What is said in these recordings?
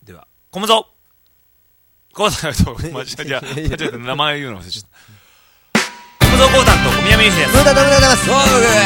ではコムゾコウタンと間違えた名前言うの忘れちゃったコムゾコウタンと小宮山由紀です。 どうだどうだどうだ。 さて、もう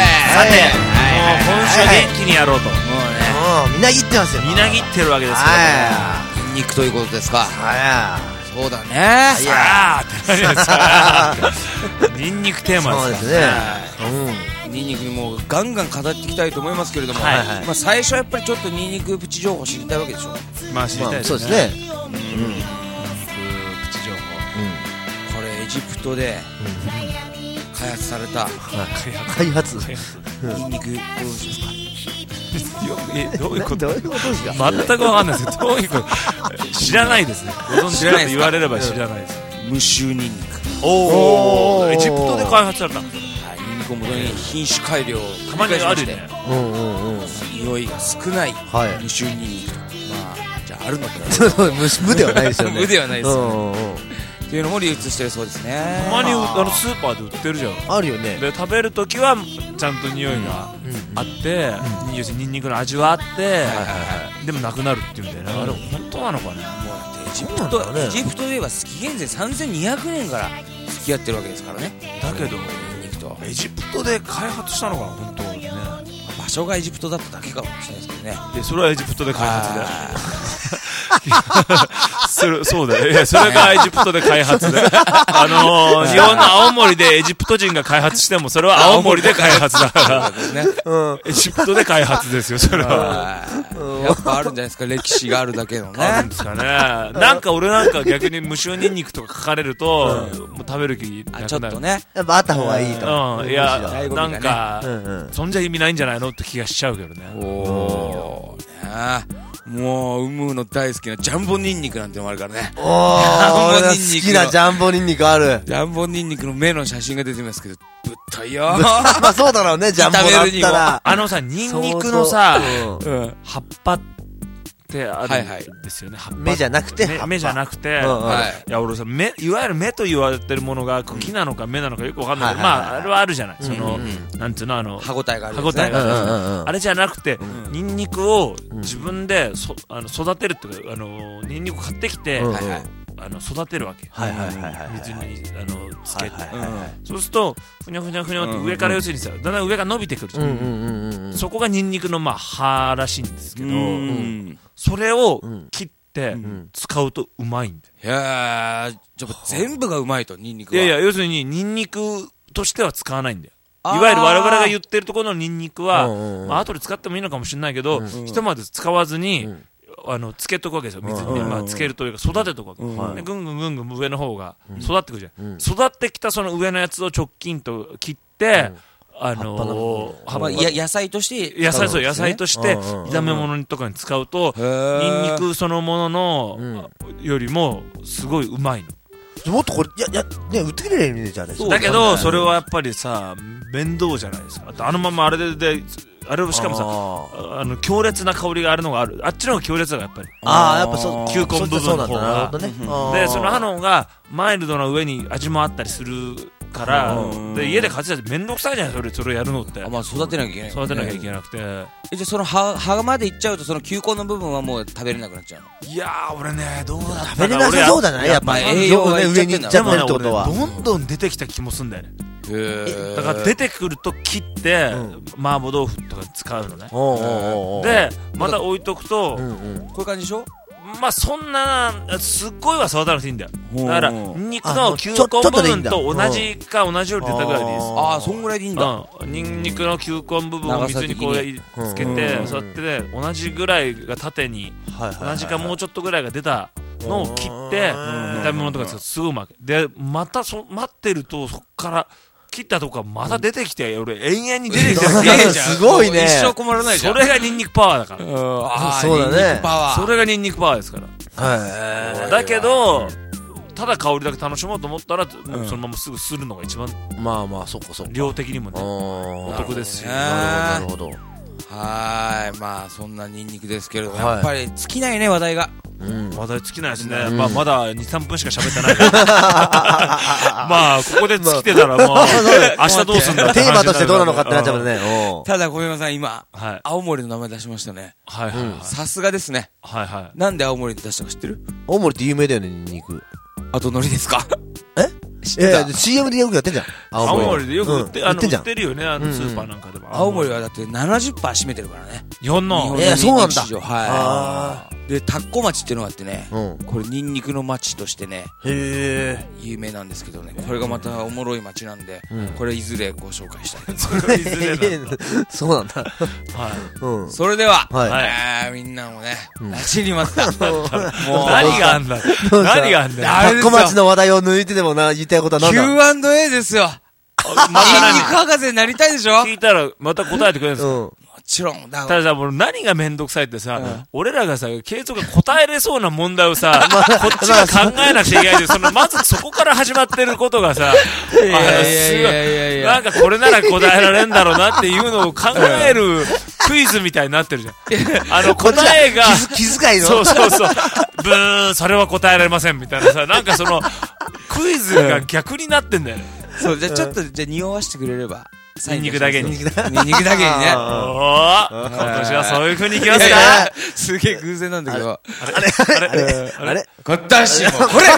今週は元気にやろうと、もうね、 みなぎってますよ。 みなぎってるわけですけど、 ニンニクということですか。そうだね。 さあって何ですか。ニンニクテーマですからね。 ニンニクにもうガンガン語っていきたいと思いますけれども、まあ最初はやっぱりちょっとニンニクプチ情報知りたいわけでしょ。 まあ知りたいですね。 そうですね。 ニンニクプチ情報。 これエジプトで開発された開発ニンニクどうですか。 どういうことですか。 全く分かんないです。どういうこと知らないですね。ご存知かと言われれば知らないです。 無臭ニンニク。 おー、エジプトで開発されたんですか。 ニンニクも品種改良たまにあるね。 匂いが少ない無臭ニンニクと、まあじゃああるのかな。 無ではないですよね。 無ではないですよね。っていうのも流通してるそうですね。 たまにスーパーで売ってるじゃん。 あるよね。 で食べるときはちゃんと匂いがあって、要するにニンニクの味はあって、でもなくなるっていうんだよね。あれ本当なのかね。 エジプトでは紀元前3200年から付き合ってるわけですからね。 だけどエジプトで開発したのかな、本当ね。 場所がエジプトだっただけかもしれないですけどね。 でそれはエジプトで開発でそうだよ。いや、それがエジプトで開発で日本の青森でエジプト人が開発してもそれは青森で開発だからエジプトで開発ですよ、それは。 やっぱあるんじゃないですか、歴史があるだけのね。 あるんですかね。なんか俺なんか逆に無臭ニンニクとか書かれるともう食べる気なくなる。 ちょっとね、 やっぱあった方がいいと。 いや、なんかそんじゃ意味ないんじゃないのって気がしちゃうけどね。 おー、もうムーの大好きなジャンボニンニクなんてのもあるからね。 俺の好きなジャンボニンニクある。 ジャンボニンニクの目の写真が出てますけど、ぶったいよ。 まあそうだろうね、ジャンボだったら。 さ、ニンニクのさ、葉っぱってあるんですよね。 目じゃなくて、 目じゃなくて、いや俺さ、いわゆる目と言われてるものが木なのか目なのかよくわかんないけど、まああれはあるじゃない。そのなんつうの、 歯応えがある。 歯応えがある。あれじゃなくて、ニンニクを自分で育てるっていうか、ニンニク買ってきて育てるわけ。水につけて、そうするとふにゃふにゃふにゃって上から要するにさ、だんだん上が伸びてくるじゃん。そこがニンニクのまあ葉らしいんですけど、それを切って使うとうまいんだよ。 いやー、全部がうまいと、ニンニクは。 いやいや、要するにニンニクとしては使わないんだよ。いわゆる我々が言ってるところのニンニクは、まあ後で使ってもいいのかもしれないけど、ひとまず使わずにつけとくわけですよ。水にまあつけるというか育てとくわけ。でぐんぐんぐんぐん上の方が育ってくるじゃん。育ってきたその上のやつを直近と切って、 野菜として野菜として炒め物とかに使うと、ニンニクそのもののよりもすごいうまいの。 もっとこれね、売ってくれるんじゃないですか。 だけどそれはやっぱりさ、面倒じゃないですか。あのままあれであれをしかもさ、強烈な香りがあるのがある。あっちの方が強烈だからやっぱり。 やっぱそう。 球根部分の方が。で、その葉の方がマイルドな上に味もあったりするから、で家で買ってたって面倒くさいじゃない、それやるのって。 まあ育てなきゃいけない。 育てなきゃいけなくて。 じゃあその葉までいっちゃうと、その球根の部分はもう食べれなくなっちゃうの？ いやー、俺ね、どうだったか食べれなさそうだね、やっぱ栄養が上にいっちゃってるってことは。 どんどん出てきた気もすんだよね。だから出てくると切って麻婆豆腐とか使うのね。でまた置いとくとこういう感じでしょ。 まあそんなすっごいは育たなくていいんだよ。だからニンニクの球根部分と同じか同じより出たぐらいでいいです。 ああ、そんぐらいでいいんだ。 ニンニクの球根部分を水にこうつけて、そうやって同じぐらいが縦に同じかもうちょっとぐらいが出たのを切って炒め物とかすぐうまくで、また待ってるとそっから切ったとこがまた出てきて、俺永遠に出てきてすごいね。 一生困らないじゃん。 それがニンニクパワーだから。 そうだね。 それがニンニクパワーですから。だけどただ香りだけ楽しもうと思ったら、そのまますぐするのが一番、 まあまあ、そっかそっか。 量的にもね、お得ですし。 なるほど。 まあそんなニンニクですけれども、やっぱり尽きないね、話題が。 話題尽きないですね。まあ、まだ2、3分しか喋ってないから。まあ、ここで尽きてたらもう、明日どうすんだって。 テーマとしてどうなのかってなっちゃうね。 ただ、小宮さん今、青森の名前出しましたね。 はいはい。 さすがですね。 はいはい。 なんで青森って出したか知ってる？ 青森って有名だよね、ニンニク。 あと海苔ですか？ 知ってた？ CM でよくやってんじゃん。 青森でよく売ってるよね、スーパーなんかでも。 青森はだって 70% 占めてるからね。 日本の。 そうなんだ。 はい。で、田子町っていうのがあってね、これニンニクの町としてね、有名なんですけどね、これがまたおもろい町なんで、これいずれご紹介したい。 それいずれそうなんだ。 はい。それでは、みんなもね、待ちに待った。もう、 何があんだ何があんだ田子町の話題を抜いてでも言いたいことは何だ？ Q&A ですよ。ニンニク博士になりたいでしょ？ 聞いたらまた答えてくれるんですか？ もちろん。 たださ、もう何がめんどくさいってさ、俺らがさ、ケイトが答えれそうな問題をさ、こっちが考えなくちゃいけないで、まずそこから始まってることがさ、すごい、なんかこれなら答えられんだろうなっていうのを考えるクイズみたいになってるじゃん。答えが、 気遣いのそうそうそう。ブー、それは答えられませんみたいなさ、なんかクイズが逆になってんだよね。 そう、じゃあちょっと、匂わしてくれれば。 ニンニクだけに。 ニンニクだけにね。今年はそういう風にいきますか？ すげえ偶然なんだけど。 あれ今年もこれ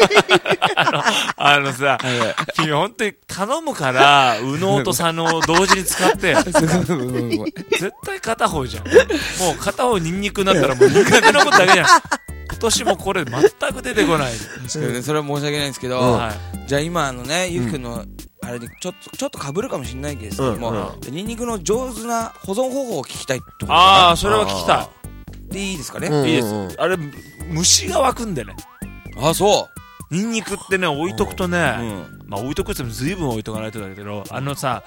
さ、君ほんとに頼むから、右脳と左脳を同時に使って。絶対片方じゃん。もう片方ニンニクになったらもうニンニクのことだけじゃん。今年もこれ全く出てこない。 それは申し訳ないんですけど、じゃあ今ゆうきくんの、あれでちょっと被るかもしれないけども、ニンニクの上手な保存方法を聞きたいってことかな。 ああ、それは聞きたい。で、いいですかね？ いいです。あれ、虫が湧くんでね。 あ、そう。 ニンニクってね、置いとくとね、まあ置いとくっても随分置いとかないとだけど、さ、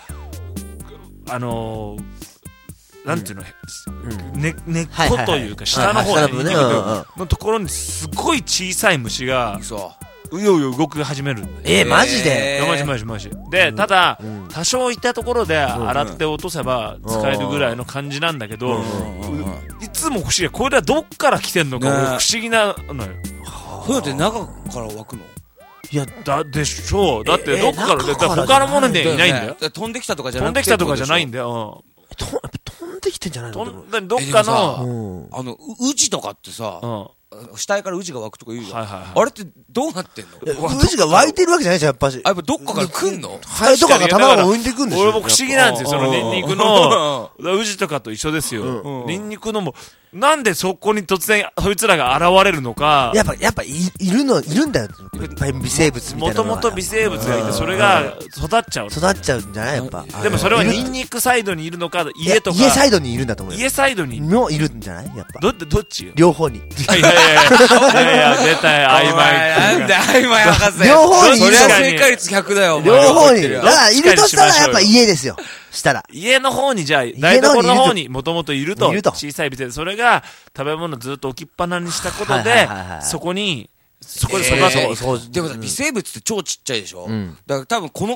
なんていうの、根っこというか、下の方のところにすごい小さい虫が、うようよ動き始めるんだよ。 マジで？ マジ。で、ただ、多少いったところで洗って落とせば使えるぐらいの感じなんだけど、いつも不思議。これはどっから来てんのか不思議なのよ。 そうやって中から湧くの？ いや、でしょう。だってどっから、他のものでいないんだよ。 飛んできたとかじゃなくて。 飛んできたとかじゃないんだよ。 飛んできてんじゃないの？ どっかの、 ウジとかってさ、下からウジが湧くとか言うじゃん。あれってどうなってんの？ ウジが湧いてるわけじゃないじゃん、やっぱし。 やっぱどっかから来んの？ ハエとかが卵を産んでくんでしょ。 俺も不思議なんですよ、そのニンニクの、ウジとかと一緒ですよ。ニンニクのも、なんでそこに突然、そいつらが現れるのか。 やっぱいるんだよ。いっぱい微生物みたいな。 もともと微生物がいて、それが育っちゃう。 育っちゃうんじゃないやっぱ。 でもそれはニンニクサイドにいるのか、家とか。 家サイドにいるんだと思うよ。 家サイドにもいるんじゃないやっぱ。 どっち？ 両方に。 いや、絶対曖昧。 なんで曖昧博士。 両方にいる。 そりゃ正解率100だよ。 両方にいる。だからいるとしたらやっぱ家ですよ。したら。 家の方にじゃあ、台所の方にもともといると。小さい微生物。それが食べ物ずっと置きっぱなにしたことで、そこで育つ。 でも微生物って超ちっちゃいでしょ？だから多分この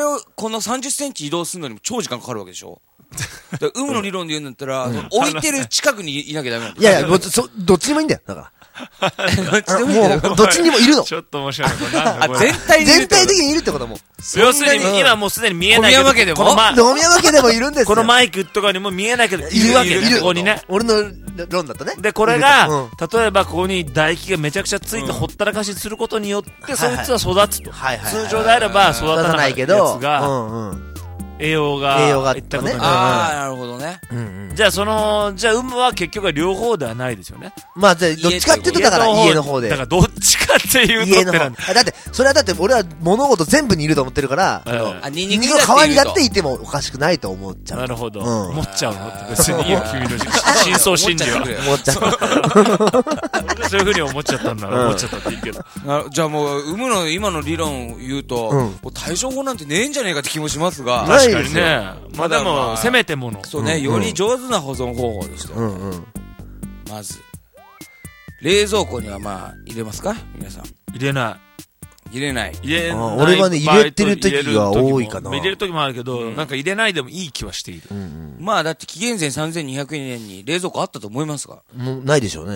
30センチ移動するのにも超時間かかるわけでしょ？有無の理論で言うんだったら、置いてる近くにいなきゃダメなんだ。 いや、どっちにもいいんだよ。だから。どっちにもいるの。 ちょっと面白い。 全体的にいるってことも。 要するに、今もうすでに見えないけど。 飲み山家でも飲み山家でもいるんですよ。 このマイクとかにも見えないけど、いるわけ。ここにね。 俺の論だとね。 で、これが、例えばここに唾液がめちゃくちゃついてほったらかしすることによって、そいつは育つと。通常であれば育たないやつが、栄養がいったことに。 ああ、なるほどね。 じゃあ有無は結局は両方ではないですよね。 まあ、どっちかっていうと、だから家の方で。 だからどっちかっていうとってなんだ。だって、それはだって俺は物事全部にいると思ってるから、ニンニクの代わりだっていてもおかしくないと思っちゃう。 なるほど。思っちゃうのって別にいいよ、君の真相心理は。 思っちゃう。そういうふうに思っちゃったんだら思っちゃったっていいけど。 じゃあもう、有無の今の理論を言うと、対処法なんてねえんじゃねえかって気もしますが。 確かにね。まあでも、せめてもの。 そうね、より上手な保存方法ですよ。まず、冷蔵庫にはまあ、入れますか皆さん。 入れない。 俺はね、入れてる時が多いかな。 入れる時もあるけど、なんか入れないでもいい気はしている。 まあ、だって紀元前3200年に冷蔵庫あったと思いますが。 もうないでしょうね。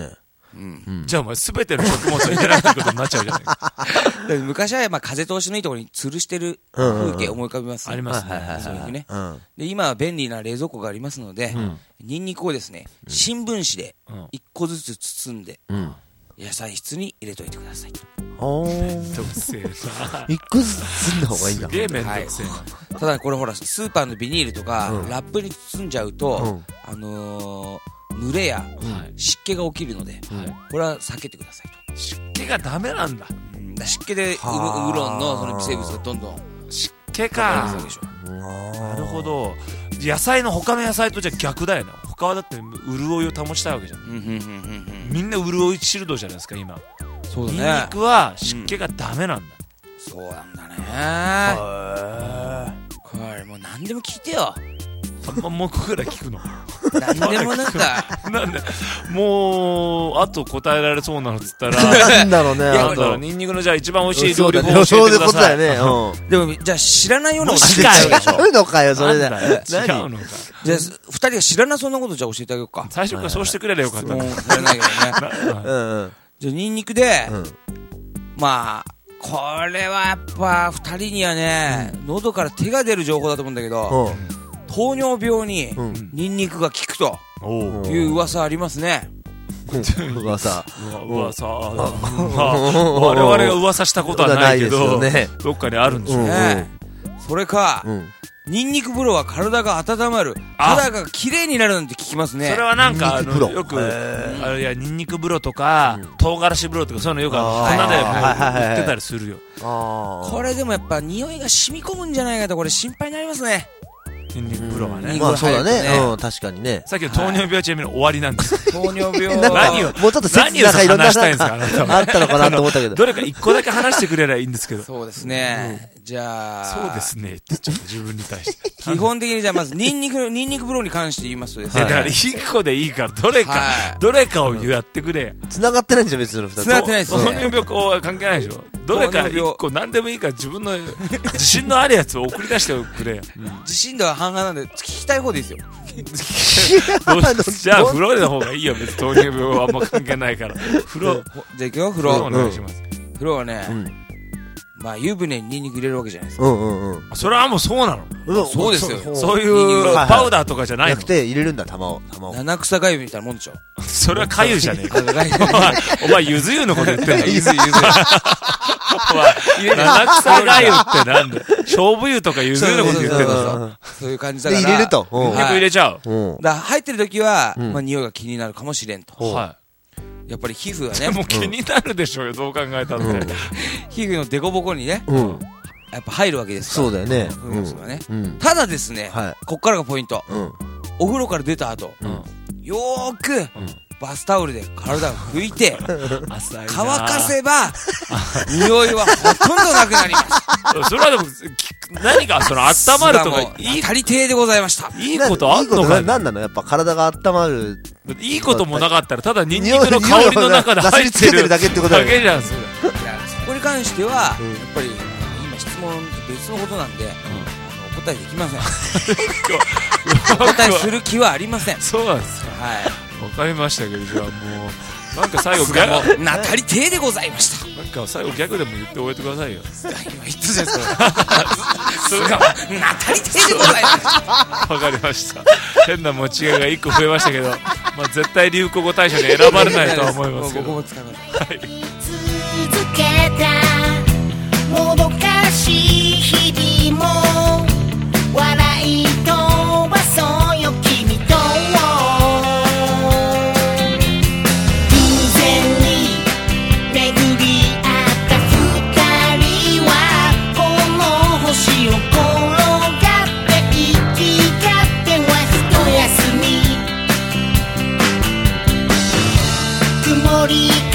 じゃあお前全ての食物を入れないってことになっちゃうじゃない昔は風通しのいいところに吊るしてる風景思い浮かびますね。 ありますね。 そういうね。で、今は便利な冷蔵庫がありますので、ニンニクをですね、新聞紙で1個ずつ包んで、野菜室に入れといてください。 めんどくせえな。 1個ずつ包んだ方がいいんだ。 すげえめんどくせえな。 ただこれほら、スーパーのビニールとか、ラップに包んじゃうと、濡れや湿気が起きるので、これは避けてくださいと。 湿気がダメなんだ。 湿気でウーロンのその微生物がどんどん湿気か。なるほど。野菜の他の野菜とじゃ逆だよね。他はだって潤いを保ちたいわけじゃん。みんな潤いシルドじゃないですか今。 そうだね。 ニンニクは湿気がダメなんだ。 そうなんだね。これもう何でも聞いてよ。 もう一個ぐらい聞くの。 何でもなんかなんでもうあと答えられそうなのっつったらなんだろうね。 なんだろう、ニンニクのじゃあ一番美味しい料理法を教えてください。 でもじゃあ知らないようなこと知っちゃうでしょ。違うのかよそれで。 違うのか。 じゃあ2人が知らなそうなことじゃあ教えてあげようか。 最初からそうしてくれりゃよかった。 もう知らないけどね。じゃあニンニクでまあこれはやっぱ2人にはね喉から手が出る情報だと思うんだけど、糖尿病にニンニクが効くという噂ありますね。 噂。 我々が噂したことはないけど、どっかにあるんでしょうね。 それか、ニンニク風呂は体が温まる、肌が綺麗になるなんて聞きますね。 それはなんかよくいやニンニク風呂とか唐辛子風呂とかそういうのよく粉で売ってたりするよ。 これでもやっぱ匂いが染み込むんじゃないかとこれ心配になりますね。 ニンニク風呂はね。 まあそうだね。確かにね。 さっきの糖尿病ちなみに終わりなんです。 糖尿病何をもうちょっと何を話したいんですかあなたは。 あったのかなと思ったけど。 どれか一個だけ話してくれればいいんですけど。 そうですね。じゃあそうですねって言っちゃった自分に対して。 基本的にじゃあまずニンニク風呂に関して言いますとですね。 だから一個でいいからどれかをやってくれ。 繋がってないんじゃん別に2つ。 繋がってないですね。 糖尿病は関係ないでしょ。どれか一個何でもいいから自分の自信のあるやつを送り出してくれ。 自信度は半々なんで聞きたい方でいいですよ。 じゃあ風呂の方がいいよ別に糖尿病はあんま関係ないから。風呂。 じゃあ行くよ風呂。 お願いします。 風呂はね。まあ湯船にニンニク入れるわけじゃないですか。 それはもうそうなの。 そうですよ。 そういうパウダーとかじゃないの。 なくて入れるんだ玉を。 七草がゆみたいなもんでしょ。 それはかゆじゃねえか。お前ゆず湯のこと言ってんだ。 ゆず。 七草がゆってなんだ。勝負湯とかゆず湯のこと言ってんだ。 そういう感じだから。 入れると。 ニンニク入れちゃう。 だ入ってる時はまあ匂いが気になるかもしれんと。 はい。 やっぱり皮膚はね。 でも気になるでしょうよ、どう考えたって。 皮膚のデコボコにね、やっぱ入るわけですから。そうだよね。 ただですね、こっからがポイント。お風呂から出た後、よーくバスタオルで体を拭いて、乾かせば、匂いはほとんどなくなります。 それはでも、何かその温まるとか、 当たり亭でございました。 いいことあんのか。何なのやっぱ体が温まる。 いいこともなかったら、ただニンニクの香りの中で入ってるだけってことだけじゃん。そこに関しては、やっぱり、今質問と別のことなんで、お答えできません。お答えする気はありません。 そうなんですか。 はい。 わかりましたけど、じゃあもう、なんか最後ギャグ。ナタリ亭でございました。 なんか最後ギャグでも言って終えてくださいよ。 今いつですかナタリ亭でございました。 わかりました。変な間違いが1個増えましたけど、まあ絶対流行語大賞に選ばれないとは思いますけど。 僕も使います。 はい。 続けたもどかしい日々も笑い飛ばそうよ君と偶然に巡り合った二人はこの星を転がって生きがっては一休み曇り